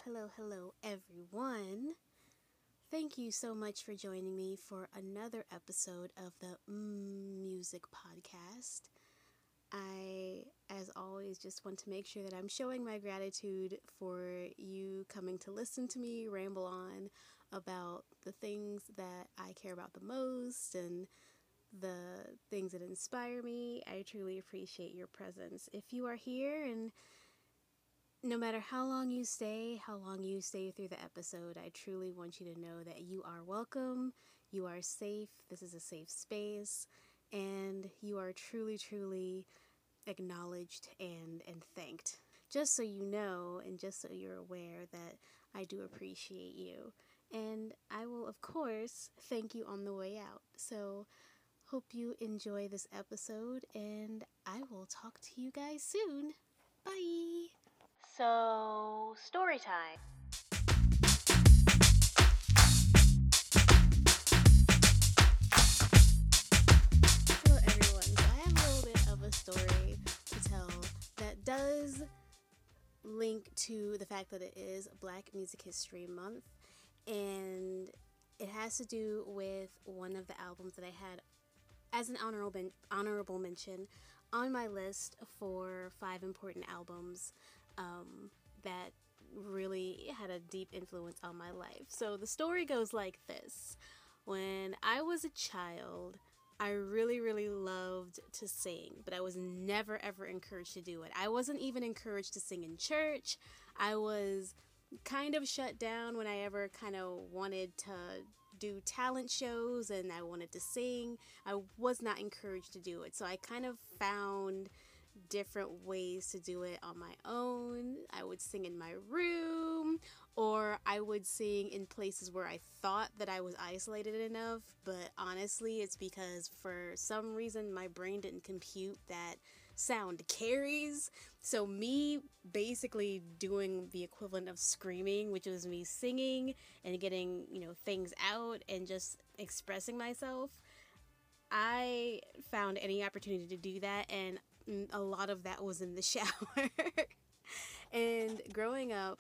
hello, everyone. Thank you so much for joining me for another episode of the Music Podcast. I, as always, just want to make sure that I'm showing my gratitude for you coming to listen to me ramble on about the things that I care about the most and the things that inspire me. I truly appreciate your presence. If you are here and no matter how long you stay through the episode, I truly want you to know that you are welcome, you are safe, this is a safe space, and you are truly acknowledged and thanked. Just so you know, and just so you're aware that I do appreciate you. And I will, of course, thank you on the way out. So, hope you enjoy this episode, and I will talk to you guys soon. Bye! So, story time. Hello, everyone. So, I have a little bit of a story to tell that does link to the fact that it is Black Music History Month, and it has to do with one of the albums that I had as an honorable mention on my list for 5 important albums that really had a deep influence on my life. So the story goes like this. When I was a child, I really loved to sing, but I was never ever encouraged to do it. I wasn't even encouraged to sing in church. I was kind of shut down when I ever kind of wanted to do talent shows and I wanted to sing. I was not encouraged to do it. So I kind of found different ways to do it on my own. I would sing in my room, or I would sing in places where I thought that I was isolated enough, but honestly, it's because for some reason my brain didn't compute that sound carries. So me basically doing the equivalent of screaming, which was me singing and getting, things out and just expressing myself. I found any opportunity to do that, and a lot of that was in the shower. And growing up,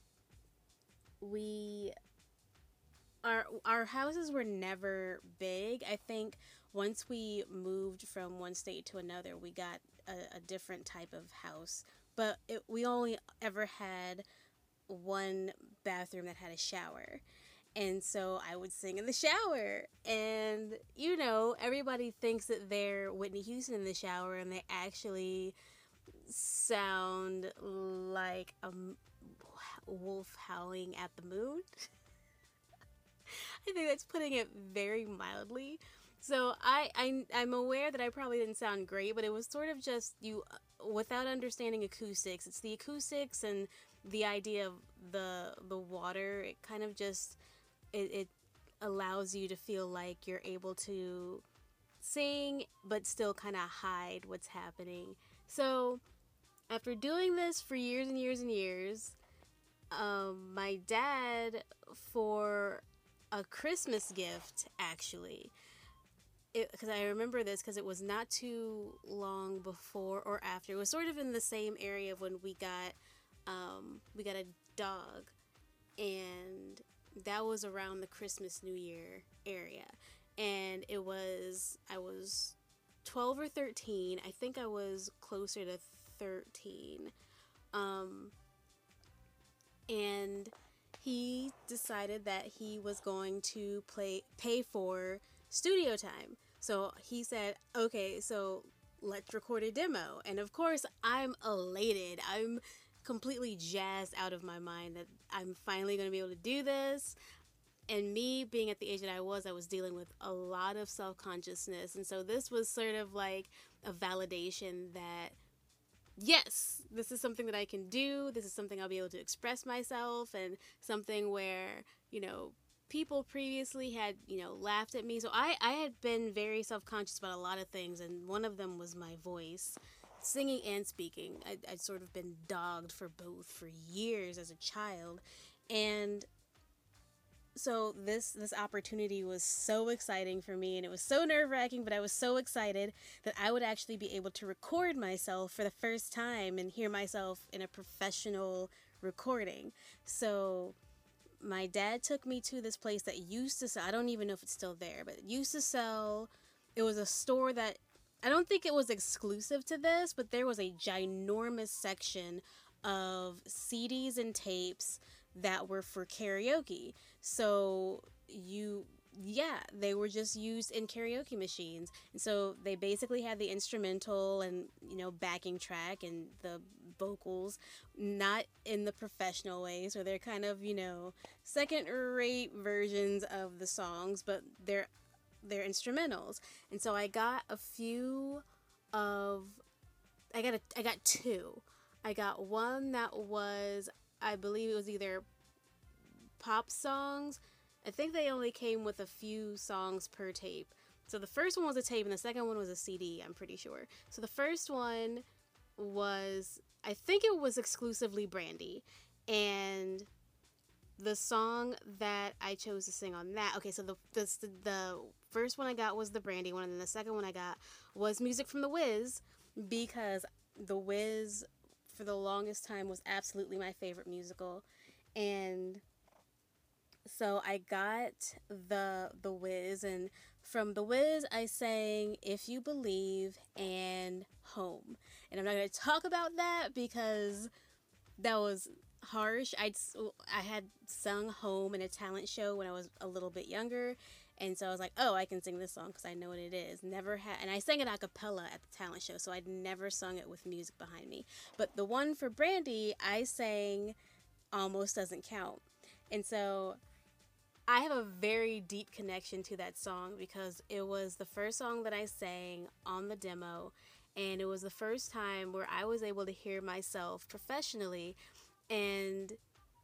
we our houses were never big. I think once we moved from one state to another, we got a different type of house. But we only ever had one bathroom that had a shower. And so I would sing in the shower. And, everybody thinks that they're Whitney Houston in the shower, and they actually sound like a wolf howling at the moon. I think that's putting it very mildly. So I'm aware that I probably didn't sound great, but it was sort of just without understanding acoustics. It's the acoustics and the idea of the water. It kind of just it allows you to feel like you're able to sing, but still kind of hide what's happening. So after doing this for years and years and years, my dad, for a Christmas gift, actually, because I remember this because it was not too long before or after. It was sort of in the same area of when we got a dog, and that was around the Christmas New Year area, and I was 12 or 13. I think I was closer to 13. And he decided that he was going to pay for studio time. So he said, okay, so let's record a demo. And of course, I'm elated. I'm completely jazzed out of my mind that I'm finally going to be able to do this. And me being at the age that I was dealing with a lot of self-consciousness. And so this was sort of like a validation that, yes, this is something that I can do. This is something I'll be able to express myself, and something where, people previously had, laughed at me. So I had been very self-conscious about a lot of things, and one of them was my voice. Singing and speaking. I'd sort of been dogged for both for years as a child. And so this opportunity was so exciting for me, and it was so nerve-wracking, but I was so excited that I would actually be able to record myself for the first time and hear myself in a professional recording. So my dad took me to this place that used to sell, I don't even know if it's still there, but it used to sell, it was a store that, I don't think it was exclusive to this, but there was a ginormous section of CDs and tapes that were for karaoke. So they were just used in karaoke machines. And so they basically had the instrumental and, backing track and the vocals, not in the professional way. So they're kind of, second rate versions of the songs, but they're instrumentals. And so I got I got two. I got one that was, I believe it was either pop songs. I think they only came with a few songs per tape. So the first one was a tape and the second one was a CD, I'm pretty sure. So the first one was, I think it was exclusively Brandy. And the song that I chose to sing on that, okay, so the first one I got was the Brandy one, and then the second one I got was Music from The Wiz, because The Wiz, for the longest time, was absolutely my favorite musical. And so I got the Wiz, and from The Wiz I sang If You Believe and Home. And I'm not going to talk about that because that was harsh. I had sung Home in a talent show when I was a little bit younger, and so I was like, oh, I can sing this song because I know what it is. And I sang it a cappella at the talent show, so I'd never sung it with music behind me. But the one for Brandy, I sang Almost Doesn't Count. And so I have a very deep connection to that song because it was the first song that I sang on the demo, and it was the first time where I was able to hear myself professionally. And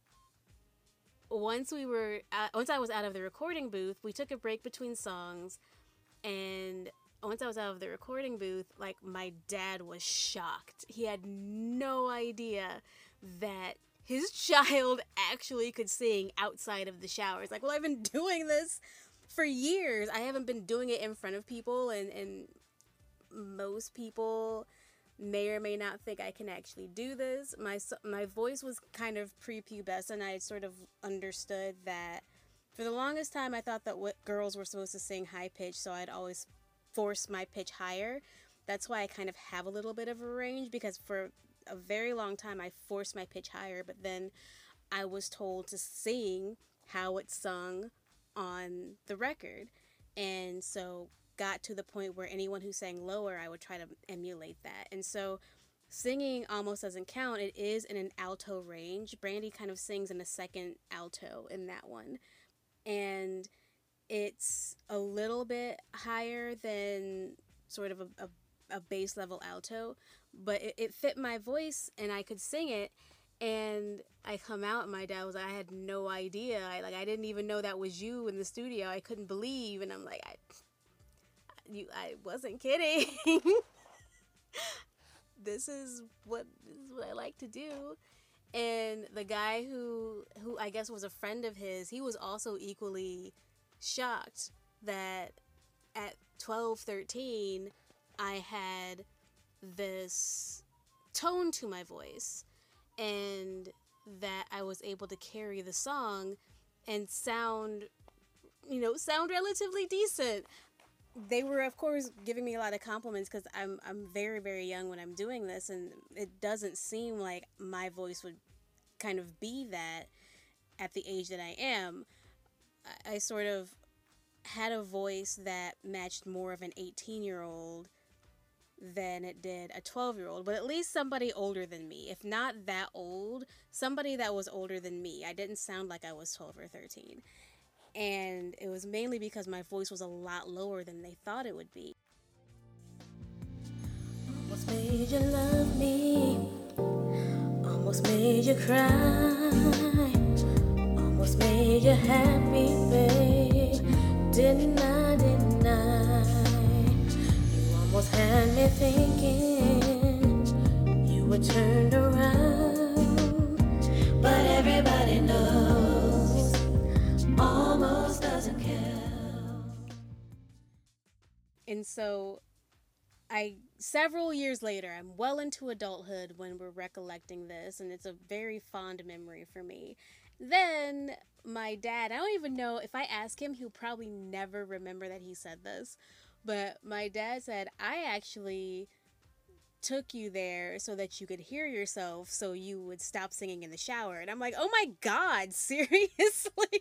once I was out of the recording booth, we took a break between songs, and once I was out of the recording booth, like, my dad was shocked. He had no idea that his child actually could sing outside of the shower. It's like, well, I've been doing this for years. I haven't been doing it in front of people, and most people may or may not think I can actually do this. My voice was kind of prepubescent. I sort of understood that for the longest time I thought that what girls were supposed to sing high pitch, so I'd always force my pitch higher. That's why I kind of have a little bit of a range, because for a very long time I forced my pitch higher, but then I was told to sing how it's sung on the record, and so got to the point where anyone who sang lower, I would try to emulate that. And so singing Almost Doesn't Count, it is in an alto range. Brandy kind of sings in a second alto in that one, and it's a little bit higher than sort of a bass level alto, but it fit my voice and I could sing it. And I come out and my dad was like, I had no idea. I didn't even know that was you in the studio. I couldn't believe. And I'm like, I wasn't kidding. This is what I like to do. And the guy who I guess was a friend of his, he was also equally shocked that at 12, 13, I had this tone to my voice, and that I was able to carry the song and sound relatively decent. They were, of course, giving me a lot of compliments because I'm very, very young when I'm doing this, and it doesn't seem like my voice would kind of be that at the age that I am. I sort of had a voice that matched more of an 18-year-old than it did a 12-year-old, but at least somebody older than me. If not that old, somebody that was older than me. I didn't sound like I was 12 or 13. And it was mainly because my voice was a lot lower than they thought it would be. Almost made you love me, almost made you cry, almost made you happy, babe. Didn't I? You almost had me thinking you were turned around, but everybody knows almost doesn't count. And so several years later, I'm well into adulthood when we're recollecting this, and it's a very fond memory for me. Then my dad, I don't even know if I ask him, he'll probably never remember that he said this, but my dad said, I actually took you there so that you could hear yourself so you would stop singing in the shower. And I'm like, oh my God, seriously?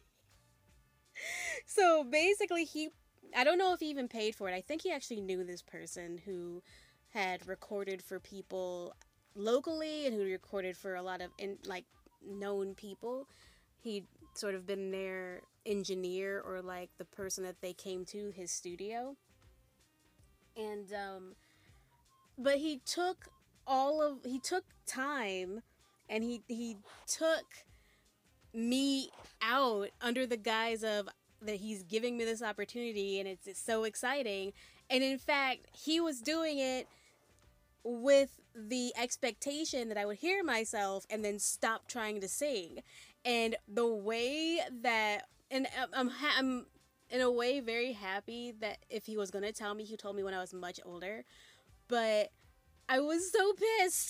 So basically, I don't know if he even paid for it. I think he actually knew this person who had recorded for people locally and who recorded for a lot of known people. He'd sort of been their engineer or like the person that they came to his studio. And but he took time, and he took me out under the guise of that he's giving me this opportunity and it's so exciting. And in fact, he was doing it with the expectation that I would hear myself and then stop trying to sing. And the way that, and I'm in a way very happy that if he was going to tell me, he told me when I was much older. But I was so pissed.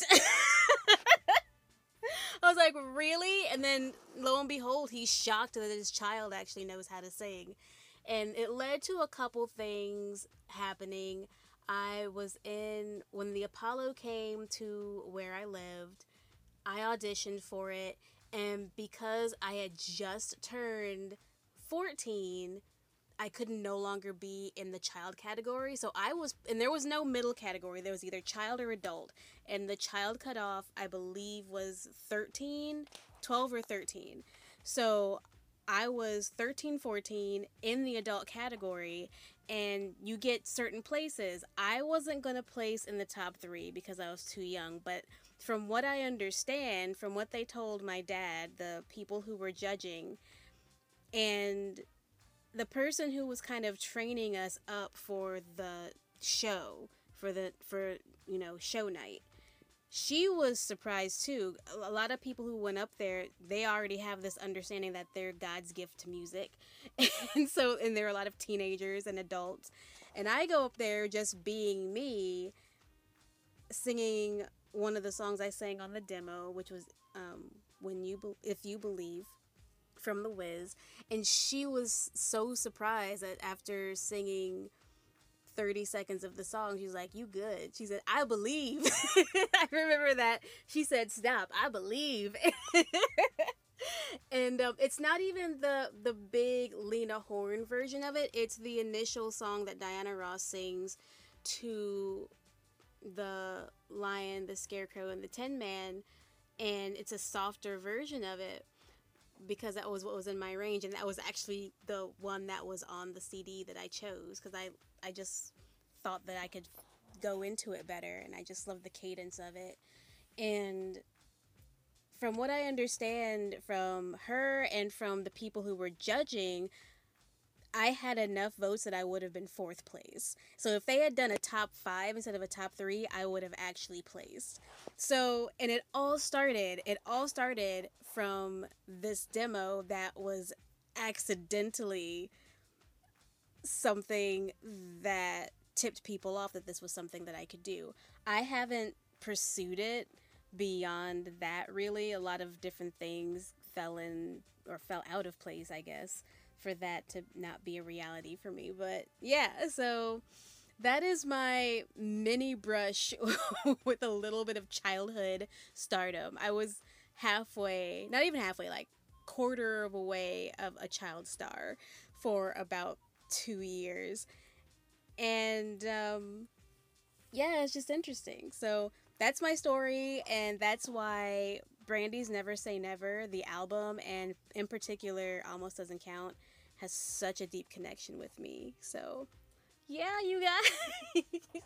I was like, really? And then lo and behold, he's shocked that his child actually knows how to sing. And it led to a couple things happening. When the Apollo came to where I lived, I auditioned for it. And because I had just turned 14, I could no longer be in the child category. So and there was no middle category. There was either child or adult. And the child cutoff, I believe, was 12 or 13. So I was 13, 14 in the adult category, and you get certain places. I wasn't going to place in the top 3 because I was too young, but from what I understand, from what they told my dad, the people who were judging, and the person who was kind of training us up for the show, for show night, she was surprised too. A lot of people who went up there, they already have this understanding that they're God's gift to music. And there are a lot of teenagers and adults. And I go up there just being me, singing one of the songs I sang on the demo, which was If You Believe, from The Wiz. And she was so surprised that after singing 30 seconds of the song, she was like, you good. She said, I believe. I remember that. She said, stop, I believe. And it's not even the big Lena Horne version of it. It's the initial song that Diana Ross sings to the Lion, the Scarecrow, and the Tin Man. And it's a softer version of it, because that was what was in my range, and that was actually the one that was on the CD that I chose, because I just thought that I could go into it better, and I just loved the cadence of it. And from what I understand from her and from the people who were judging, I had enough votes that I would have been 4th place. So if they had done a top 5 instead of a top 3, I would have actually placed. So, and it all started from this demo that was accidentally something that tipped people off that this was something that I could do. I haven't pursued it beyond that, really. A lot of different things fell out of place, I guess, for that to not be a reality for me. But yeah, so that is my mini brush with a little bit of childhood stardom. I was halfway, not even halfway, like quarter of a way of a child star for about 2 years. And yeah, it's just interesting. So that's my story, and that's why Brandy's Never Say Never, the album, and in particular Almost Doesn't Count, has such a deep connection with me. So yeah, you guys.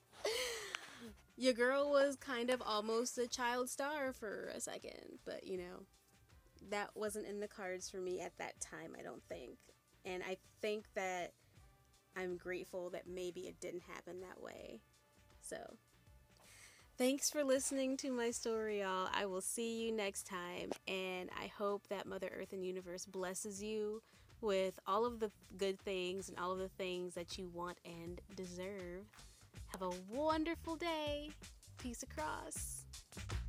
Your girl was kind of almost a child star for a second, but that wasn't in the cards for me at that time, I don't think. And I think that I'm grateful that maybe it didn't happen that way. So thanks for listening to my story, y'all. I will see you next time, and I hope that Mother Earth and Universe blesses you with all of the good things and all of the things that you want and deserve. Have a wonderful day. Peace across.